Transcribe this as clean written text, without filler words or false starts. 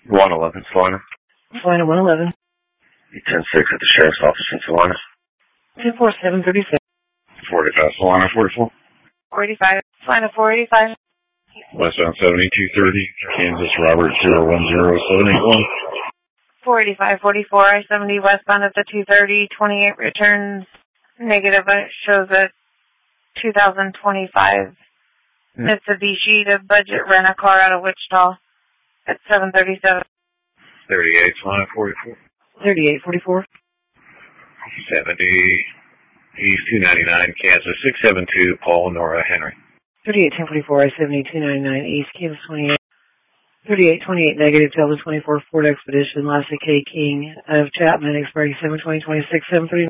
111, Salina. Salina 111. 10-6 at the Sheriff's Office in Salina. 10-4, 736. 45, Salina 44. 485, Salina 485. Westbound 7230, Kansas Robert 010781. 485, 44, I-70 westbound at the 230, 28 returns negative. It shows a 2025 Mitsubishi to budget rent a car out of Wichita at 737. 38, Salina 44. 38, 44. 70, East 299, Kansas 672, Paul Nora Henry. 38, 1044, I-70, 299, East, Kansas 28. 38, 28, negative, Delta 24, Ford Expedition, Lassie K. King of Chapman, expiring 7/20/26, 7:30.